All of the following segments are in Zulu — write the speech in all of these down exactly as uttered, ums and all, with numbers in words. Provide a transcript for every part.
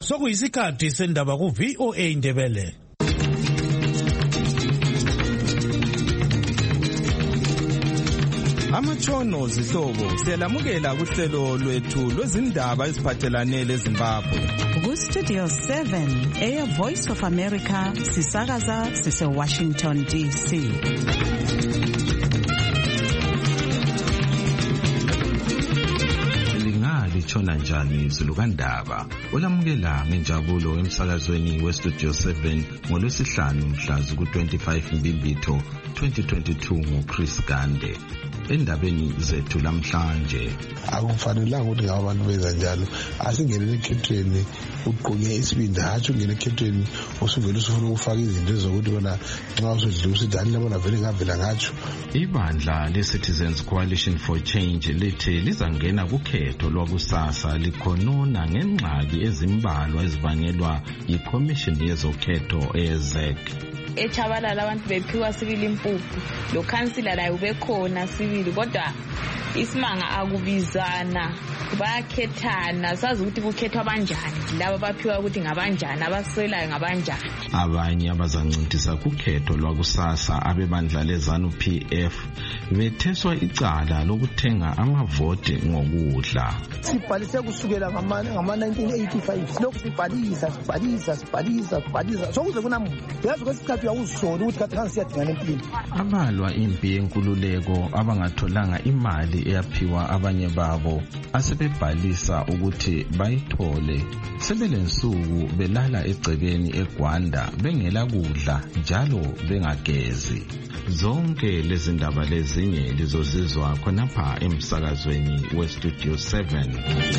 Sokuyisikhathi sendaba ku V O A Indebele. Amatshono zihlobo siyalamukela kuhlelo lwethu lwezindaba eziphathelane leZimbabwe. Ku Studio seven, Air Voice of America, sisakaza sise Washington D C. Chona njani izulukandaba olamukela ngenjabulo emsakazweni we Studio seven ngolwesihlanu mhla ku twenty-five Mbimbitho twenty twenty-two ngoChris Gande. Endabeni zethu lamhlanje akufanelanga ukuthi ngabantu benza njalo, asingene ekhethweni uqonye isibindi hathi ungene ekhethweni usuvela usufuna ukufaka izinto zokuthi wena nxa usudlula usidani labona vele ngavela ngathi. Ibandla le-Citizens Coalition for Change lithi lizangena kukhetho lwakusasa likhonona ngengxaki ezimbalwa ezibangelwa yiCommission yezokhetho e-Z E C. Echabalala abantu bephiwa sibili impuphu, lo councilor layo bekhona sibili, kodwa isimanga akubizana, bayakhethana, sazi ukuthi kukhethwa abanjani, laba baphiwa ukuthi ngabanjani, abaswelayo ngabanjani. Abanye abazancintisa kukhetho lwakusasa abebandla leZANU P F betheswa icala lokuthenga amavote ngokudla. Sibhalise kusukela ngama nineteen eighty-five silokhu sibhalisa sibhalisa sibhalisa sibhalisa sokuze kunamuhla yazi kwesikhathi uyawuzisola ukuthi kade kangisiyadingana empilweni. Abalwa impi yenkululeko abangatholanga imali eyaphiwa abanye babo asebebhalisa ukuthi bayithole sebelensuku belala egcekeni eGwanda bengela kudla njalo bengagezi. Zonke lezi ndaba lezinye lizozizwa khonapha emsakazweni we Studio seven.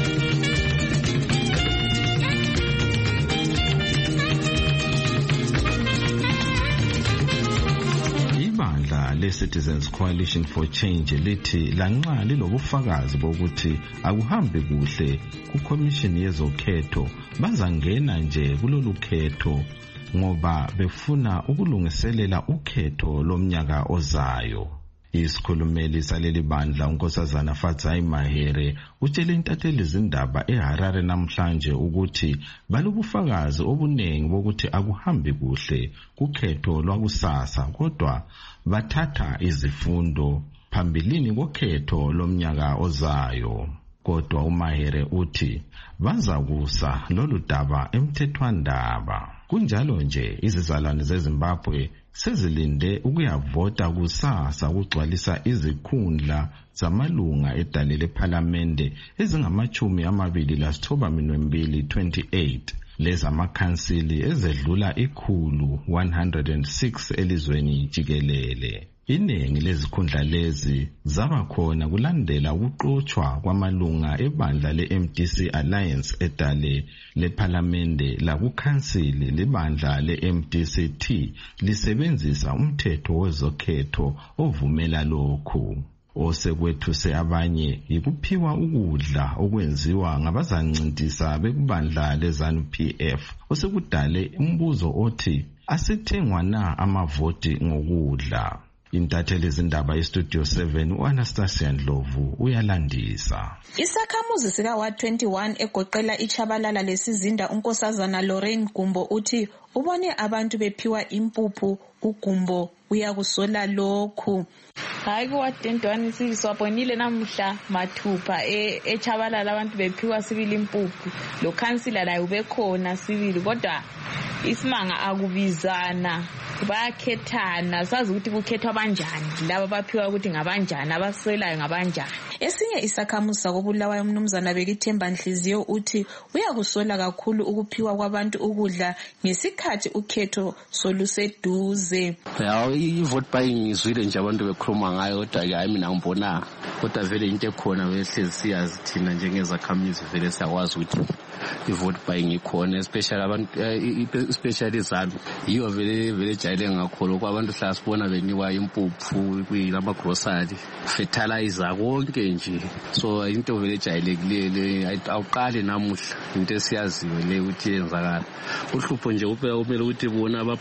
Ibandla le-Citizens Coalition for Change lithi lanxa lilobufakazi bokuthi akuhambi kuhle kuCommission yezokhetho bazangena nje kulolu khetho ngoba befuna ukulungiselela ukhetho lomnyaka ozayo. Isikhulumeli saleli bandla uNkosazana Fadzai Mahere utshele intatheli izindaba eHarare namhlanje ukuthi balobufakazi obuningi bokuthi akuhambi kuhle kukhetho lwakusasa, kodwa bathatha izifundo phambilini kokhetho lomnyaka ozayo. Kodwa uMahere uthi bazakusa lolu daba emthethwandaba. Kunjalo nje izizalwane zeZimbabwe sezilinde ukuyavota kusasa kugcwalisa izikhundla zamalunga edale lePhalamende ezingamachumi amabili lasithoba minwembili twenty-eight lezamakhansili ezedlula ikhulu one hundred six elizweni jikelele. Iningi lezikhundla lezi zaba khona kulandela ukuqotshwa kwamalunga ebandla le-M D C Alliance edale lePhalamende lakukhansili lebandla le-M D C T lisebenzisa umthetho wezokhetho ovumela lokhu. Osekwethuse abanye yikuphiwa ukudla okwenziwa ngabazancintisa bekubandla leZANU P F osekudale umbuzo othi asithengwa na amavoti ngokudla. Intatheli izindaba yeStudio seven uAnastasia Ndlovu uyalandisa. Isakhamuzi sika one twenty-one egoqela iChabalala lesizinda uNkosazana Lorraine Gumbo uthi ubone abantu bephiwa impuphu uGumbo uyakusola lokhu. Hayi ku one twenty-one siswabonile namuhla mathupha eChabalala abantu bephiwa sibili impuphu, lo councilor layo bekhona sibili, kodwa isimanga akubizana, bayakhethana, sazi ukuthi kukhethwa abanjani, laba baphiwa ukuthi ngabanjani, abaswelayo ngabanjani. Esinye isakhamuzi sakobulawayo umnumzana Bekithemba Nhliziyo uthi uyakusola kakhulu ukuphiwa kwabantu ukudla ngesikhathi ukhetho soluseduze. Yawo i-vote buying izwile nje abantu bekhuluma ngayo, kodwa ke hayi mina ngibona kodwa vele into ekhona behlezi siyazi thina njengezakhamizi vele siyakwazi ukuthi i-vote buying ikhona, especially abantu especially izanu yiyo vele vele jayele ngakholo kwabantu hlala sibona benikwa impuphu kuyilama grocery fertilizer konke nje. So into vele jayelekile awuqali namuhla into esiyaziwe le ukuthi yenzakala. Uhlupho nje kuphela kumele ukuthi bona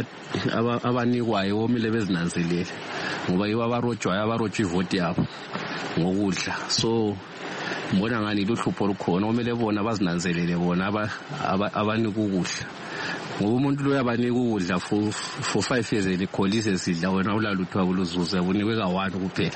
abanikwayo omile bezinanzelele ngoba yibo abarojwayo abarojwa ivote yabo ngokudla. So ngibona ngani luhlupho olukhona kumele bona bazinanzelele bona abanika ukudla ngoba umuntu lo yabanika ukudla for for five years elikholise sidla wena ulaluthiwa kuluzuza unikwe ka-one kuphela.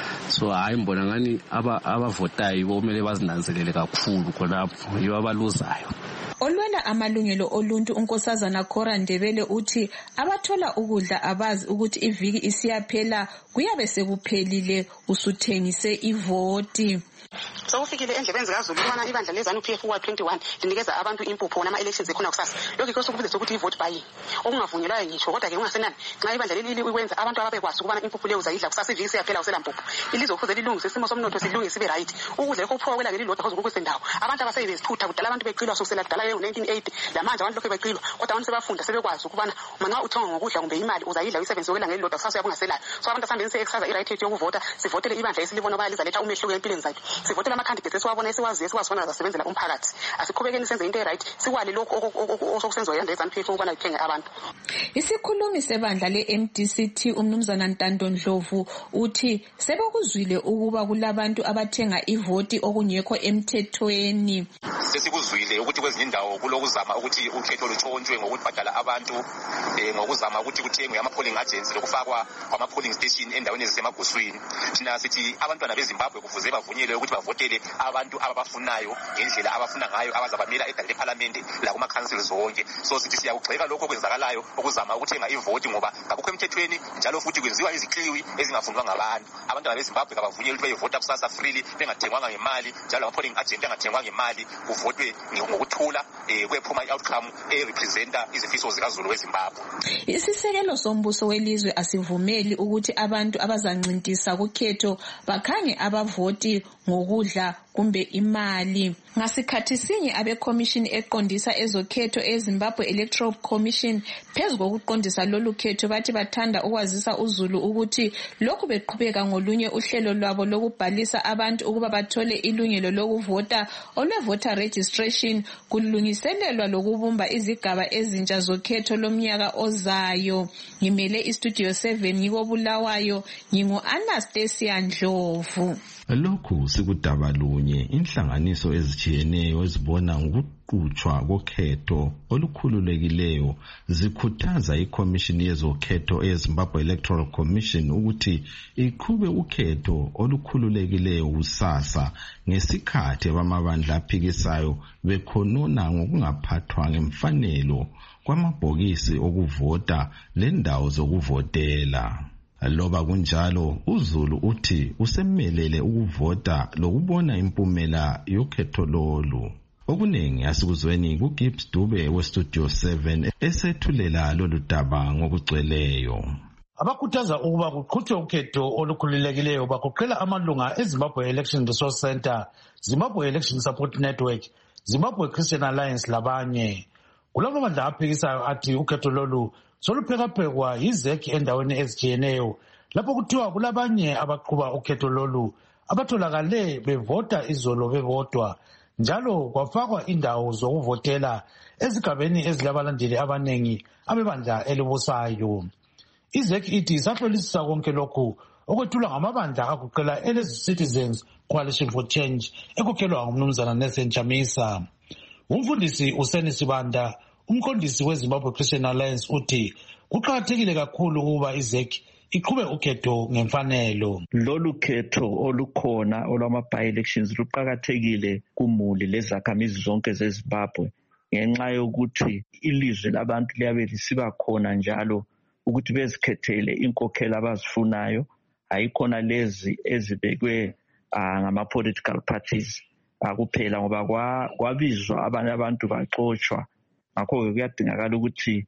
So hayi ngibona ngani abavotayo bomele bazinanzelele kakhulu khonapho yibo abaluzayo. Olwela amalungelo oluntu unkosazana Cora Ndebele uthi abathola ukudla abazi ukuthi iviki isiyaphela kuyabe sekuphelile usuthengise ivoti. Sokufikile endlebeni zikaZulu ubona ibandla lezanu P F wa twenty-one linikeza abantu impupho nama elections ekhona kusasa. Lokho ikho sokubiza ukuthi ivote buying okungavunyelwayo ngisho kodwa ke ungasenani nxa ibandla leli ukwenza abantu ababekwazi ukubana impupho leyo uzayidla kusasa iviki siyaphela usela mpupho. Ilizwe kufuze lilungise isimo somnotho silungise sibe right. Ukudla lokho kuphoka kwela ngelilodwa kuze kube sendawo. Abantu abasebezithutha kudala abantu beqilwa sokusela kudala leyo nineteen eighty lamanje abantu lokho beqilwa kodwa abantu sebafunda sebekwazi ukubana uma uthonga ngokudla kumbe imali uzayidla uyisebenzise kwela ngelilodwa kusasa uyabungaselayo. So abantu asambeni se-exercise i-right yethu yokuvota sivotele ibandla esilibona bayaliza letha umehluko empilweni zethu. Sivotele ama-candidates esiwabona esiwaziyo esiwazifuna zasebenzela umphakathi. Asiqhubekeni senze into right sikwali lokho osokusenziwa yanda ezanu P F ukubana ithenge abantu. Isikhulumi sebandla le-M D C T umnumzana Ntando Ndlovu uthi sebekuzwile ukuba kulabantu abathenga ivoti okungekho emthethweni. Sesikuzwile ukuthi kwezinye indawo kulokuzama ukuthi ukhetho lutshontshwe ngokubhadala abantu ngokuzama ukuthi kuthengwe ama-polling agents lokufakwa kwama-polling station endaweni ezisemaguswini. Thina sithi abantwana beZimbabwe kufuze bavunyelwe ukuthi bavotele abantu ababafunayo ngendlela abafuna ngayo abazabamela egala lephalamende lakuma-councils zonke. So sithi siyakugxeka lokho okwenzakalayo okuzama ukuthenga ivoti ngoba ngakukho emthethweni njalo futhi kwenziwa izikliwi ezingafundwa ngabantu. Abantwana beZimbabwe kabavunyelwe ukuthi bayivota kusasa freely bengathengwanga ngemali njalo ama-polling agent angathengwanga ngemali kuvotwe ngokuthula kwephuma i-outcome erepresenta izifiso zikaZulu weZimbabwe. Isisekelo sombuso welizwe asivumeli ukuthi abantu abazancintisa kukhetho bakhange abavoti ngokudla kumbe imali. Ngasikhathi sinye abeCommission eqondisa ezokhetho eZimbabwe Electoral Commission phezu kokuqondisa lolu khetho bathi bathanda ukwazisa uZulu ukuthi lokhu beqhubeka ngolunye uhlelo lwabo lokubhalisa abantu ukuba bathole ilungelo lokuvota olwe-voter registration kulungiselelwa lokubumba izigaba ezintsha zokhetho lomnyaka ozayo. Ngimele iStudio seven ngiko Bulawayo ngingu-Anastasia Ndlovu. Lokhu sikudaba lunye inhlanganiso ezijiyeneyo ezibona ngokuqhutshwa kokhetho olukhululekileyo zikhuthaza iCommission yezokhetho eZimbabwe Electoral Commission ukuthi iqhube ukhetho olukhululekileyo kusasa ngesikhathi abamabandla aphikisayo bekhonona ngokungaphathwa ngemfanelo kwamabhokisi okuvota lendawo zokuvotela. Loba kunjalo uZulu uthi usemelele ukuvota lokubona impumela yokhetho lolu. Okuningi asikuzweni kuGibbs Dube weStudio seven esethulela lolu daba ngokugcweleyo. Abakhuthaza ukuba kuqhutshwe ukhetho olukhululekileyo bagoqela amalunga eZimbabwe Election Resource Center, Zimbabwe Election Support Network, Zimbabwe Christian Alliance labanye. Kulabo bandla aphikisayo athi ukhetho lolu soluphekaphekwa yiZEC endaweni ezijiyeneyo lapho kuthiwa kulabanye abaqhuba ukhetho lolu abatholakale bevota izolo bebodwa njalo kwafakwa indawo zokuvotela ezigabeni ezilabalandeli abanengi abebandla elibusayo. iZEC ithi isahlolisisa konke lokhu okwethulwa ngamabandla agoqela eLezi Citizens Coalition for Change ekhokhelwa ngumnumzana Nelson Chamisa. Umfundisi uSeni Sibanda umqondisi weZimbabwe Christian Alliance uthi kuqakathekile kakhulu ukuba iZEC iqhube ukhetho ngemfanelo. Lolu khetho olukhona olwama-by-elections luqakathekile kumuli lezakhamizi zonke zeZimbabwe ngenxa yokuthi ilizwe labantu liyabe lisiba khona njalo ukuthi bezikhethele inkokhela abazifunayo, hayikhona lezi ezibekwe ngama-political parties kuphela ngoba kwabizwa abanye abantu baxotshwa. Ngakho kuyadingakala ukuthi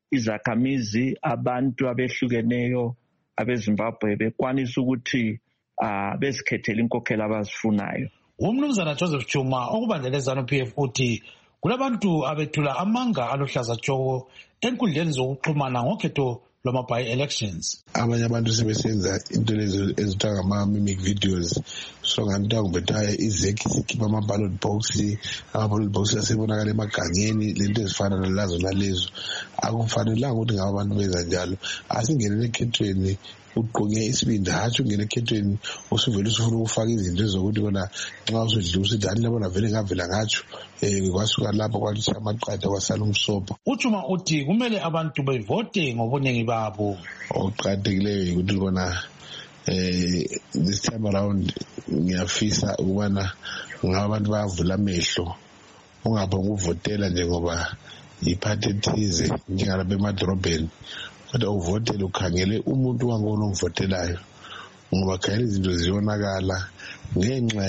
izakhamizi abantu abehlukeneyo abeZimbabwe bekwanisa ukuthi bezikhethele inkokhela abazifunayo. Umnumzana Joseph Chuma okubandlela eZanu P F uthi kulabantu abethula amanga aluhlaza tshoko enkundleni zokuxhumana ngokhetho lwama-by-elections. Abanye abantu sebesenza into lezo ezithiwa ngama-mimic videos so nganto kubethaye iZEC sikhipha ama-ballot box ama-ballot box asebonakala emagangeni lento ezifana nalazo nalezo akufanelanga ukuthi ngaba abantu benza njalo asingenele ekhethweni ugqoke isibindi hatshi ungena ekhethweni usuvele usufuna ukufaka izinto ezokuthi kona nxa usudlula usithi hani labona vele ngavela ngatsho um kwasuka lapho kwathi amaqatha kwasala umsobho. UJuma uthi kumele abantu bevote ngobuningi babo. Okuqakathekileyo yikuthi kona um this time around ngiyafisa ukubana ngaba abantu bayavula amehlo ungabonga ukuvotela njengoba iphathi ethize njengalapha emadorobheni, kodwa uvotele ukhangele umuntu wangona omvotelayo ngoba khayela izinto ziyonakala ngenxa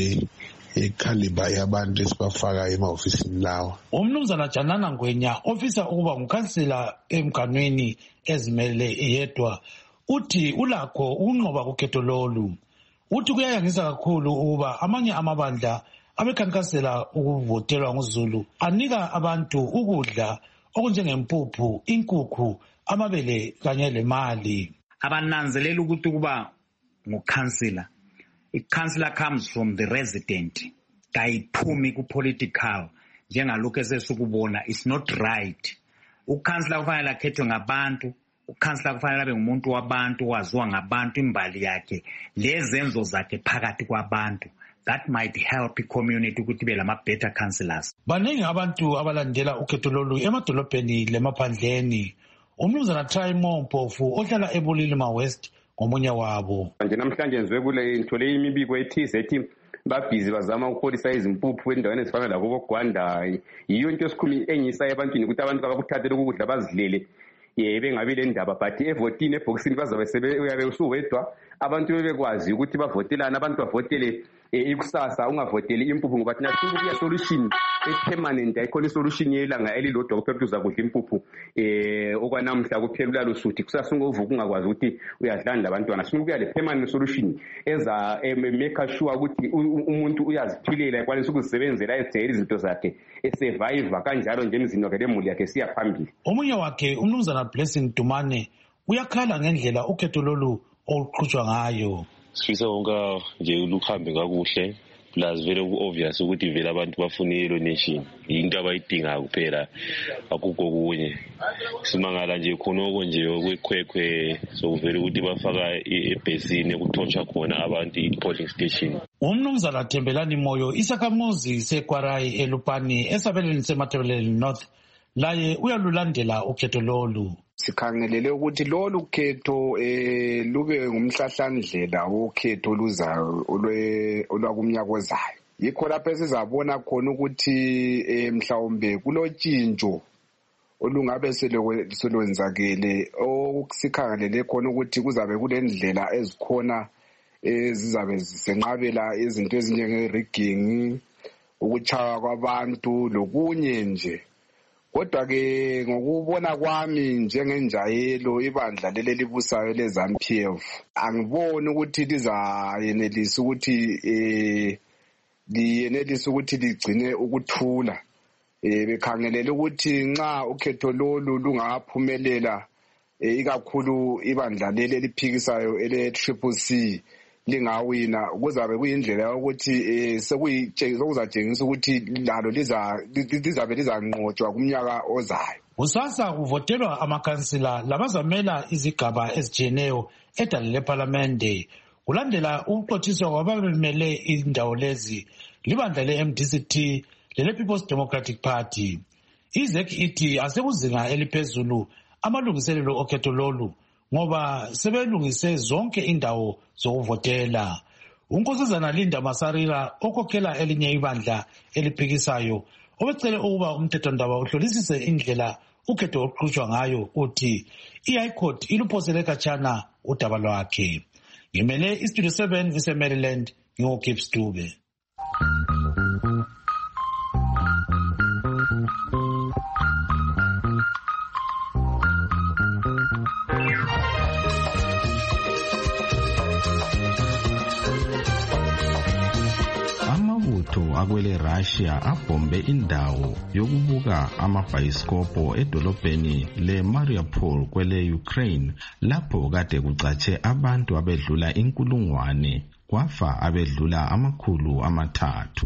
yekhaliba yabantu esibafaka emahofisini lawo. Umnumzana Janana Ngwenya ofisa ukuba ngukhansila emganweni ezimele yedwa uthi ulakho ukunqoba kukhetho lolu. Uthi kuyayangisa kakhulu ukuba amanye amabandla abekhankasela ukuvotelwa nguZulu anika abantu ukudla okunjengempuphu, inkukhu, amabele kanye lemali. Abananzelela ukuthi kuba ngukhansila. Ikhansila comes from the resident. Kayiphumi ku-political. Njengalokhu esesukubona, it's not right. Ukhansila kufanele akhethwe ngabantu. Ukhansila kufanele abe ngumuntu wabantu, waziwa ngabantu imbali yakhe, lezenzo zakhe phakathi kwabantu. That might help the community ukuthi be lama better councillors. Baningi abantu abalandela ukhetho lolu emadolobheni lemaphandleni. Umnumzana Traimo Mpofu ohlala eBulilima West ngomunye wabo. Nje namhlanje nizwe kule ngithole imibiko ethize ethi babhizi bazama ukupholisa izimpuphu endaweni ezifana labo Gwanda. Yiyo into esikhulu engisa ebantwini ukuthi abantu abakuthathele ukudla bazidlele. Yebe ngabe le ndaba but evotini eboxini bazabe sebe uyabe usuwedwa abantu bebekwazi ukuthi bavotelana, abantu bavotele ikusasa ungavoteli impuphu ngoba thina sifuna ukuya solution epermanent, ayikhona solution yelanga elilodwa kuphela uza kudla impuphu eh okwanamhla kuphela ulalo suthi kusasa ungovuka ungakwazi ukuthi uyadlana labantwana. Sifuna ukuya le permanent solution eza make sure ukuthi umuntu uyaziphilela ekwanisa ukuzisebenzela ezithela izinto zakhe esurvive kanjalo nje emzini wakhe lemuli yakhe siya phambili. Omunye wakhe umnumzana Blessing Dumane uyakhala ngendlela ukhetho lolu oluqhutshwa ngayo. Sifisa wonke nje uluhambe kakuhle plus vele ku-obvious ukuthi vele abantu bafuna i-yellow nation into abayidinga kuphela akukho kunye. Simangala nje khonoko nje okwekhwekhwe sokuvele ukuthi bafaka ebhesini ekuthotsha khona abantu i-polling station. Umnumzana Thembelani Moyo isakhamuzi seKwarai eLupani esabelweni seMatabeleland North laye uyalulandela ukhetho lolu. Sikhangelele ukuthi lolu khetho eh lube ngumhlahlandlela wokhetho oluzayo olwakumnyaka ozayo. Yikho lapho esizabona khona ukuthi mhlawumbe kulotshintsho olungabe selwenzakele okusikhangelele khona ukuthi kuzabe kulendlela ezikhona ezizabe zisenqabela izinto ezinjenge rigging, ukuchaya kwabantu lokunye nje. Kodwa ke ngokubona kwami njengenjayelo ibandla leli libusayo leZANU P F angiboni ukuthi lizayenelisa ukuthi eh liyenelisa ukuthi ligcine ukuthula. Eh bekhangelele ukuthi nxa ukhetho lolu lungaphumelela ikakhulu ibandla leli liphikisayo ele Triple C lingawina kuzabe kuyindlela yokuthi sekuzatshengisa ukuthi lalo lizabe lizanqotshwa kumnyaka ozayo. Kusasa kuvotelwa amakhansila labazamela izigaba ezijiyeneyo edale leParlamente. Kulandela ukuxotshiswa kwababemele indawo lezi libandla le-M D C T lele-People's Democratic Party. I-Z E C ithi asekuzinga eliphezulu amalungiselelo okhetho lolu ngoba sebelungise zonke indawo zokuvotela. Unkosazana Linda Masarira okhokhela elinye ibandla eliphikisayo obecele ukuba umthethondaba uhlolisise indlela ukhetho oluqhutshwa ngayo uthi i-High Court iluphosele khatshana udaba lwakhe. Ngimele iStudio seven ngise-Maryland ngingu-Gibbs Dube. Akwele Russia abhombe indawo yokubuka amabhayisikobho edolobheni le-Mariupol kwele Ukraine lapho kade kucatshe abantu abedlula inkulungwane kwafa abedlula amakhulu amathathu.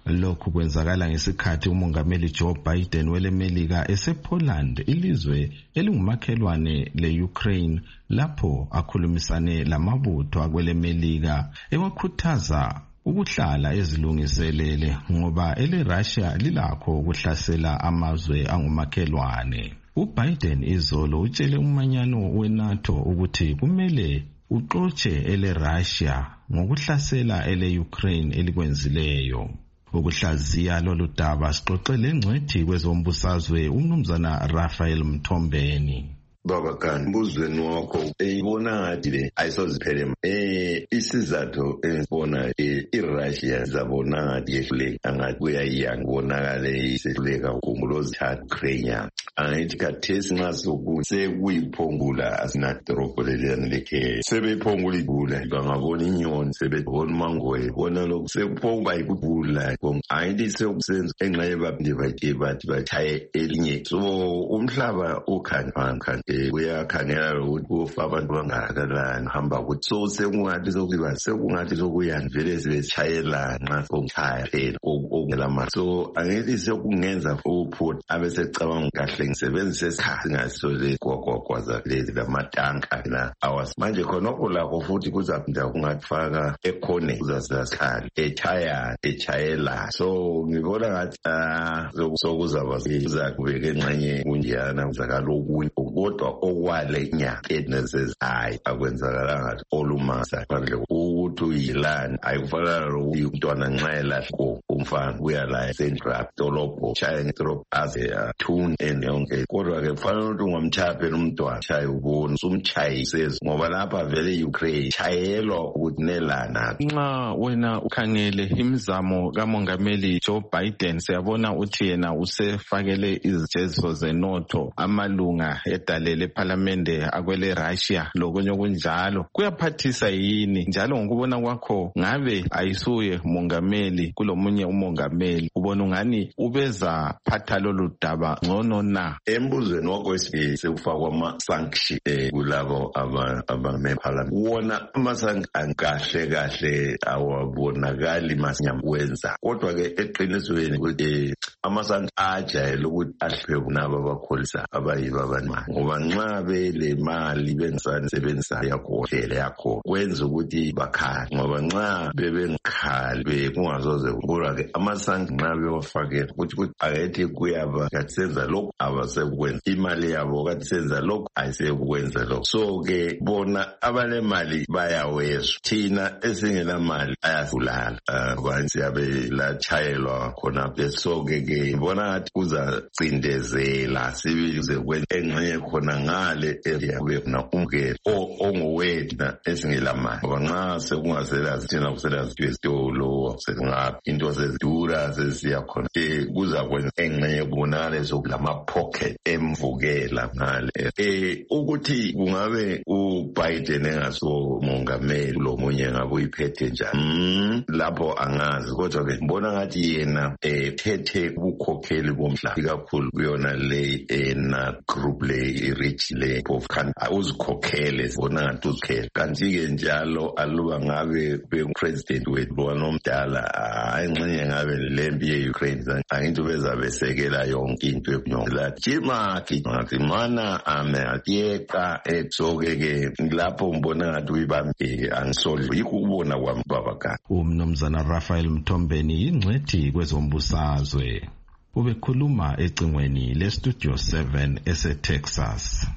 Lokhu kwenzakala ngesikhathi umongameli Joe Biden welemelika esePoland, ilizwe elingumakhelwane le-Ukraine, lapho akhulumisane lamabutho akwelemelika ewakhuthaza ukuhlala ezilungiselele ngoba ele-Russia lilakho ukuhlasela amazwe angumakhelwane. UBiden izolo utshele umanyano weNATO ukuthi kumele uxotshe ele-Russia ngokuhlasela ele-Ukraine elikwenzileyo. Ukuhlaziya lolu daba sixoxele ngcwethi kwezombusazwe umnumzana Raphael Mthombeni. Baba Khan, mbuzweni wakho eyibona ngathi le ayisoziphele eh isizathu esibona iRussia zabona ngathi yehluleka angathi kuyayiyanga bonakale isehluleka ukumulozithatha Ukraine. Angithi kathesi nxa sokuthi sekuyiphongula asinadorobho leliyana lekhe sebephongula ibula bangabona inyoni sebebona umangoye bona lokhu sekuphokuba yikubula angithi sekusenza engxenye baphinde bathi bathi bachaye elinye so umhlaba ukhanfana kuyakhangela ukuthi kufa abantu bangakanani hamba ukuthi so sekungathi sokuba sekungathi sokuyani vele sebetshayela nxa sokuchaya phela okungelama so angithi sekungenza uport abesecabanga kahle ngisebenzise isikhathi ngaso legogogwaza lezi lamatanka la awas manje khonokho lakho futhi kuzaphinda kungakufaka ekhone kuzasikhali echaya echayela so ngibona ngathi ah sokuzaba sizakubeka engxenye kunjana kuzakalokunye kodwa okwale nya etnesses hayi akwenzakalanga olumasa phandle ukuthi uyilani ayikufanele ukuthi umntwana nxa elahlo umfana uyala central dolopho chaya ngedrop ase tune and yonke kodwa ke kufanele ukuthi ungomchaphe umntwana chaya ubona umchayisezi ngoba lapha vele Ukraine chayelwa ukuthi nelana. Nxa wena ukhangele imizamo kamongameli Joe Biden siyabona uthi yena usefakele izijeziso zenotho amalunga edalele eParliamente akwele Russia lokunye okunjalo kuyaphathisa yini njalo ngokubona kwakho ngabe ayisuye mongameli kulomunye umongameli ubona ungani ubeza phatha lolu daba ngcono na embuzweni wakho sekufakwa ama sanction kulabo abame Parliament wona ama sanction kahle kahle awabonakali masinyamwenza kodwa ke eqinisweni ukuthi ama sanction ajayele ukuthi ahlwe kunabo abakholisa abayiba abanye ngoba nxa bele mali bengisebenzisa yakhohle yakho kwenza ukuthi bakhala ngoba nxa bebengikhali kungazoze kubura ke amasangi nxa bewafakela ukuthi ukuthi akethi kuyaba kasenza lokho abasekwenza imali yabo kasenza lokho ayisekwenza lokho so ke bona abale mali bayawezwa thina esingela mali ayafulala kwansi yabe la chayelwa khona beso ke ke bona ngathi kuza cindezela sibize kwenza engxenye khona ngale area wena umke ongowethu esingelamali ngoba nxa sekungasela sithina kusela sitolo sekunga into sezidura sesiya khona eh kuza kwenza engxenye kubonakala sokulama pocket emvukela ngale eh ukuthi kungabe uBiden engaso mongameli lo munye ngabe uyiphethe njani lapho angazi kodwa ke ngibona ngathi yena eh thethe ubukhokheli bomhlaba kakhulu kuyona le ena group le rich le of kan uzikhokhele zibona ngathi uzikhokhele kanti ke njalo aluba ngabe bepresident wethu wanomdala ayingxenye ngabe lempi yeUkraine angithi bezabesekela yonke into ekunyongela jima ngathi mana ame atiyeka etsoke ke lapho ngibona ngathi uyibambe angisolve yikho ukubona kwami baba ka umnumzana Raphael Mthombeni ingcwethi kwezombusazwe ubekhuluma ecingweni le Studio seven ese Texas.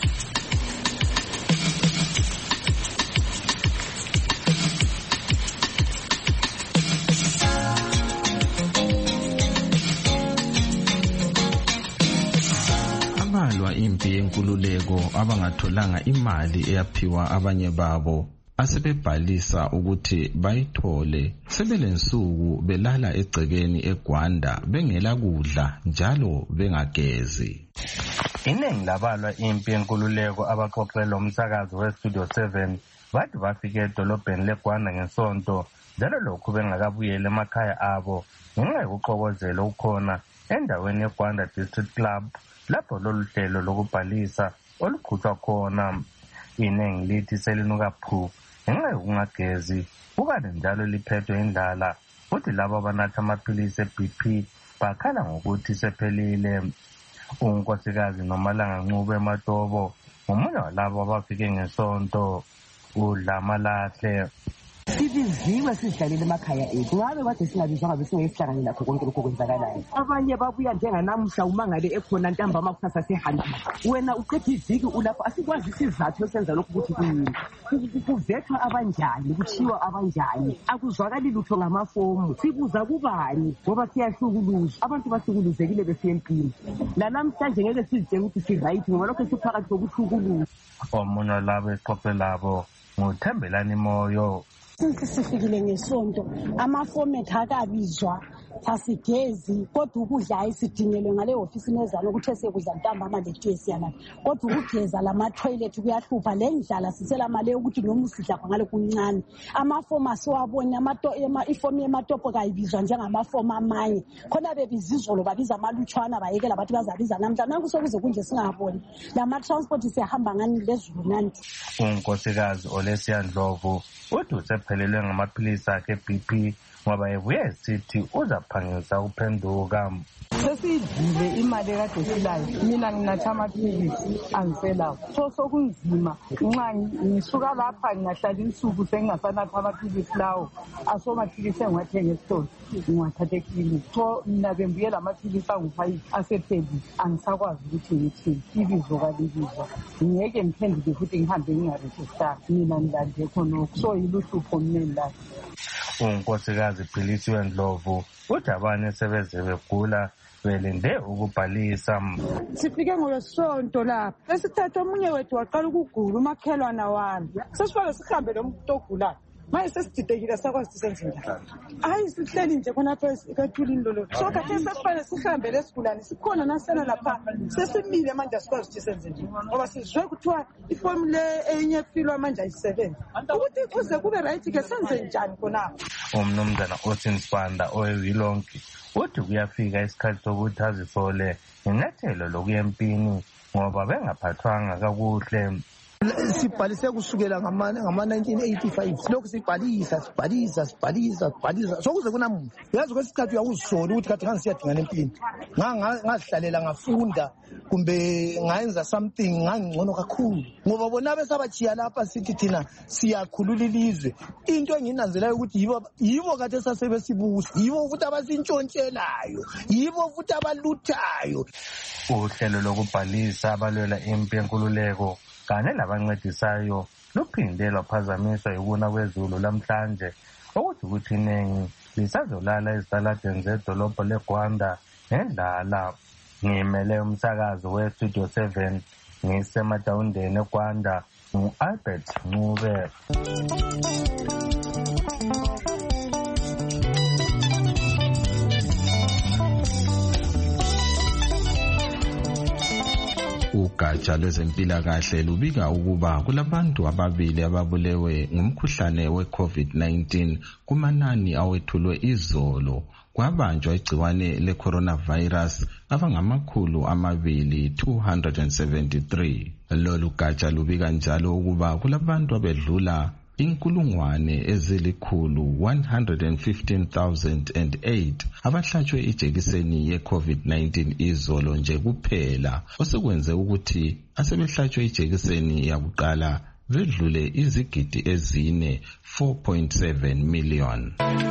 Abalwa impi yenkululeko abangatholanga imali eyaphiwa abanye babo asebebhalisa ukuthi bayithole sebelensuku belala egcekeni eGwanda bengela kudla njalo bengagezi. Iningi labalwa impi yenkululeko abaxoxela umsakazo weStudio seven bathi bafike edolobheni leGwanda ngesonto njalo lokhu bengakabuyela emakhaya abo ngenxa yokuxokozela ukukhona endaweni yeGwanda District Club lapho lolu hlelo lokubhalisa olukhutshwa khona. Iningi lithi selinuka phu ngenxa yokungagezi ukade njalo liphethwe indlala futhi labo abanatha amaphilisi e-B P bakhala ngokuthi sephelile. Unkosikazi Nomalanga Ncube Matobo ngomunye walabo abafike ngesonto udla amalahle. Sibiziwe sidlalile emakhaya ethu ngabe kade singabizwa ngabe singesihlangane lakho konke lokho kwenzakalayo. Abanye babuya njenganamuhla umangale ekhona ntambama kusasa sehambile. Wena uqedwe iviki ulapho asikwazi isizathu esenza lokho ukuthi kuyini. Kuvethwa abanjani, kuchiwa abanjani. Akuzwakali lutho ngamafomu. Sibuza kubani ngoba siyahlukuluzwa. Abantu bahlukuluzekile besiya empini. La namhlanje ngeke sizitshela ukuthi si right ngoba lokho siphakathi kokuhlukuluzwa. Omunye labo exoxe labo nguThembelani Moyo. Sifikile ngesonto amafomethi akabizwa sasigezi kodwa ukudla ayisidingelwe ngale ofisi nezana ukuthi esekudla ntambama lethusi yana kodwa ukugeza lama toilet kuyahlupha lendlala sisela mali ukuthi noma usidla ngale kuncane amafomu asiwabona amato ifomu yematopo kayibizwa njengamafomu amanye khona bebizizolo babiza amalutshwana bayekela bathi bazabiza namhla nanku sokuze kunje singaboni lama transport siyahamba ngani lezulu nanti. Unkosikazi Olesia Ndlovu uthi usephelelwe ngamaphilisi akhe e-B P ngoba ebuye esithi uzaphangisa ukuphenduka. Sesidlile imali ekade silayo mina nginatha amaphilisi angiselawo so sokunzima nxa ngisuka lapha ngingahlala insuku sengingasanatha amaphilisi lawo asomaphilisi engiwathenga esitolo ngiwathatha eklinikhi so mina bembuyela amaphilisi angu-five asephelile angisakwazi ukuthi ngithini ibizo kalibizwa ngeke ngiphenduke futhi ngihambe ngingarejistara mina ngilande khonokho so yiluhlupho mneni layo. Unkosikazi Philisiwe Ndlovu uthi abanye sebeze begula belinde ukubhalisa. Sifike ngolosonto lapha esithatha omunye wethu waqala ukugula umakhelwana wami sesifike sihambe lo muntu ogulayo manje sesididekile sakwazi sisenze njani hayi sihleli nje khonapha ekathulini lolo so kade sesifane sihambe lesigulane sikhona nasena lapha sesimile manje asikwazi ukuthi senze njani ngoba sizwe kuthiwa ifomu le enye filwa manje ayisebenzi ukuthi kuze kube right ke senze njani khonapha. Umnumzana Austin Spanda oweWilonki uthi kuyafika isikhathi sokuthi azisole inyathelo lokuya empini ngoba bengaphathwanga kakuhle. Sibhalise kusukela ngama nineteen eighty-five lokhu sibhalisa sibhalisa sibhalisa sibhalisa sokuze kunamuhla yazi kwesikhathi uyawuzisona ukuthi kade ngisiyadingana empini ngazihlalela ngafunda kumbe ngayenza something ngangcono kakhulu ngoba bona besabachiya lapha sithi thina siyakhulula ilizwe into enginanzelayo ukuthi yibo yibo kade sasebesibusa yibo futhi abasintshontshelanayo yibo futhi abaluthayo. Uhlelo lokubhalisa abalwela impi yenkululeko kanye labancedisayo luphinde lwaphazamiswa yikuna kwezulu lamhlanje okuthi ukuthi iningi lisazolala ezitaladeni zedolobho leGwanda ngendlala. Ngimele umsakazo weStudio seven ngisemadawundeni eGwanda ngu-Albert Ncube. Ugatsha lwezempilakahle lubika ukuba kulabantu ababili ababulewe ngumkhuhlane we-COVID nineteen kumanani awethulwe izolo kwabanjwa igciwane le-coronavirus abangamakhulu amabili two hundred seventy-three. Lolu gatsha lubika njalo ukuba kulabantu abedlula inkulungwane ezilikhulu one hundred fifteen thousand eight abahlatshwe ijekiseni ye-COVID nineteen izolo nje kuphela osekwenze ukuthi asebehlatshwe ijekiseni yakuqala bedlule izigidi ezine four point seven million.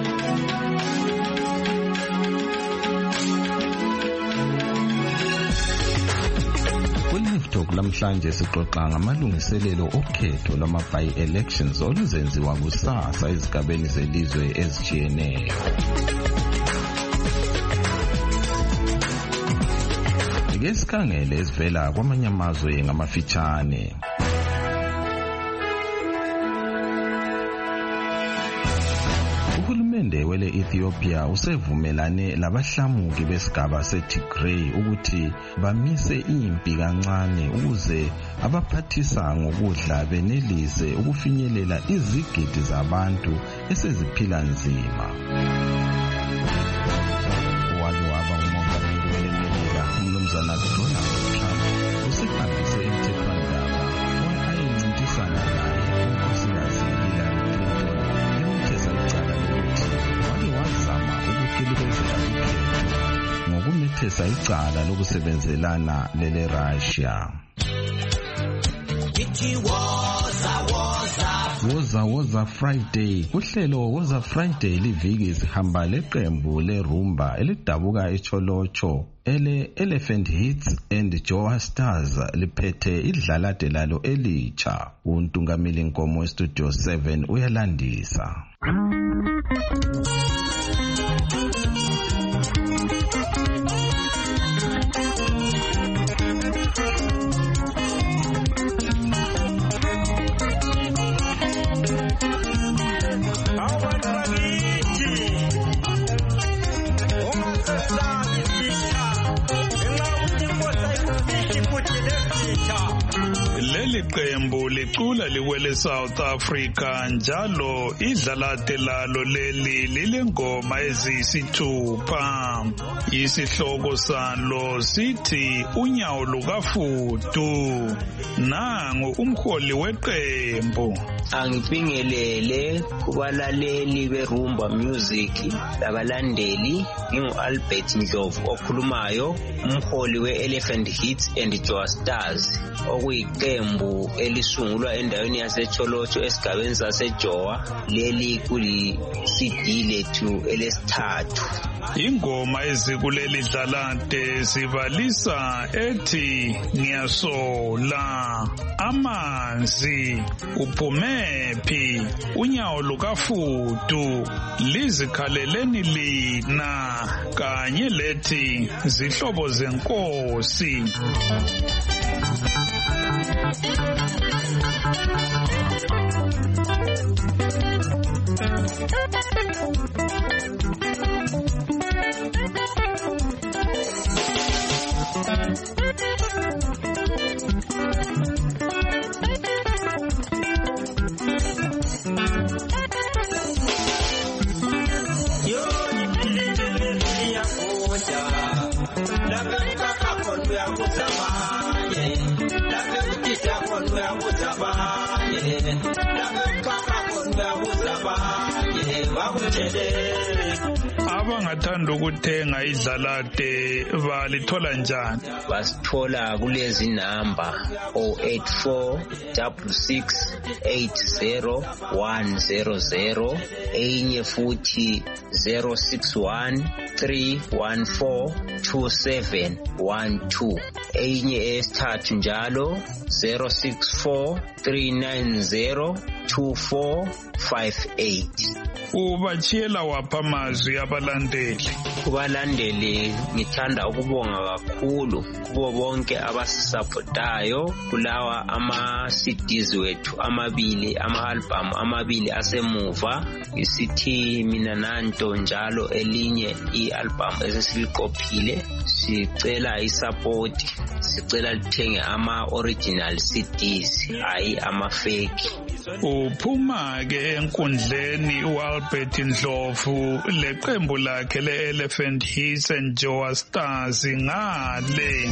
Lamhlanje sixoxa ngamalungiselelo okhetho lwama-by-elections oluzenziwa kusasa ezigabeni zelizwe ezitshiyeneyo. Ike sikhangele ezivela kwamanye amazwe ngamafitshane. Uhulumende wele Ethiopia usevumelane labahlamuki besigaba seTigray ukuthi bamise impi kancane ukuze abaphathisa ngokudla benelise ukufinyelela izigidi zabantu eseziphila nzima. Wake waba ngumongameli welemelika umnumzana Donald Trump usehambise emthethwandaba ayincintisana naye unkosikazi Hillary Clinton emthesa icala lokuthi wake wazama yethesa icala lokusebenzelana lele Russia. Woza Woza Friday. Kuhlelo Woza Friday liviki sihamba leqembu lerumba elidabuka eCholocho ele Elephant Hits and Joa Stars liphethe idlalade lalo elitsha. Untungamili Nkomo Studio seven uyalandisa. Leli qembu licula liwele South Africa njalo idlalate lalo leli lilengoma eziyisithupha. Isihloko salo sithi unyawo lukafudu. Nangu umholi weqembu. Angibingelele kubalaleli berumba music labalandeli, ngingu Albert Ndlovu okhulumayo, umholi we Elephant Hits and Joa Stars, okuyiqembu elisungulwa endaweni yaseCholocho esigabeni saseJoa. Leli kuli C D lethu elesithathu. Ingoma ezikuleli dlalante sibalisa ethi ngiyasola, amanzi, uphumephi, unyawo lukafudu, lizikhaleleni lina, kanye lethi zihlobo zenkosi. Abangathanda ukuthenga idlalate balithola njani? Basithola kulezi namba zero eight four six six eight zero one zero zero, enye futhi zero six one three one four two seven one two, enye esithathu njalo zero six four three nine zero two four five eight. Ubachiyela wapha amazwi abalandeli? Kubalandeli ngithanda ukubonga kakhulu kubo bonke abasisupportayo kulawa ama C Ds wethu amabili, ama album amabili asemuva. Isithi mina nanto njalo elinye i-album esesiliqophile, sicela isupport, sicela lithenge ama original C Ds hayi ama fake. Uphuma ke enkundleni uAlbert Ndlovu leqembu lakhe le-Elephant Hits and Joa Stars ngale.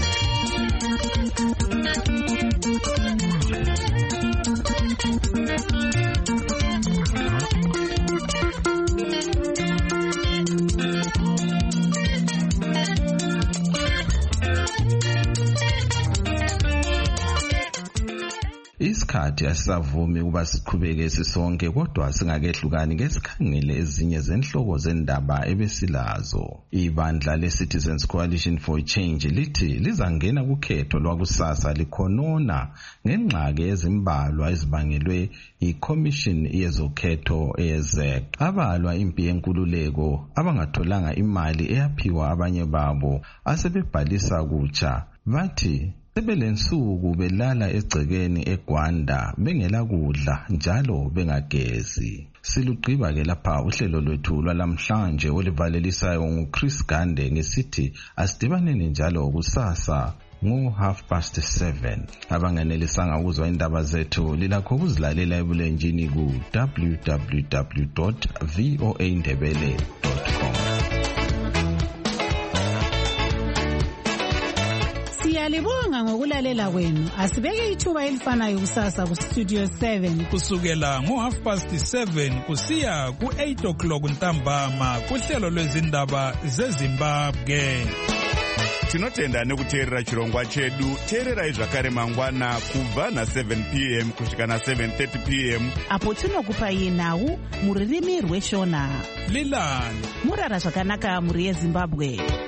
Isikhathi asisavumi ukuba siqhubeke sisonke, kodwa singakehlukani ngesikhangele ezinye zenhloko zendaba ebesilazo. Ibandla le-Citizens Coalition for Change lithi lizangena kukhetho lwakusasa likhonona ngenxaki ezimbalwa ezibangelwe i-Commission yezokhetho eyezek. Abalwa impi yenkululeko abangatholanga imali eyaphiwa abanye babo asebebhalisa kutsha bathi sebelensuku belala egcekeni eGwanda bengela kudla njalo bengagezi. Silugqiba ke lapha uhlelo lwethu lwalamhlanje olivalelisayo nguChris Gande ngesithi asidibaneni njalo kusasa ngo half past seven. Abanganelisanga ukuzwa indaba zethu lilakho ukuzilalela ebulenjini ku w w w dot voa ndebele dot com. Siyalibonga ngokulalela kwenu. Asibeke ithuba elifanayo kusasa ku Studio seven kusukela ngo half past seven kusiya ku eight o'clock ntambama kuhlelo lwezindaba zeZimbabwe. tinotenda nekuteerera chirongwa chedu. Teererai zvakare mangwana kubva na-seven p m kusvika na-seven thirty p m apo tinokupai nhau mururimi rweshona. Lilani murara zvakanaka muri yeZimbabwe.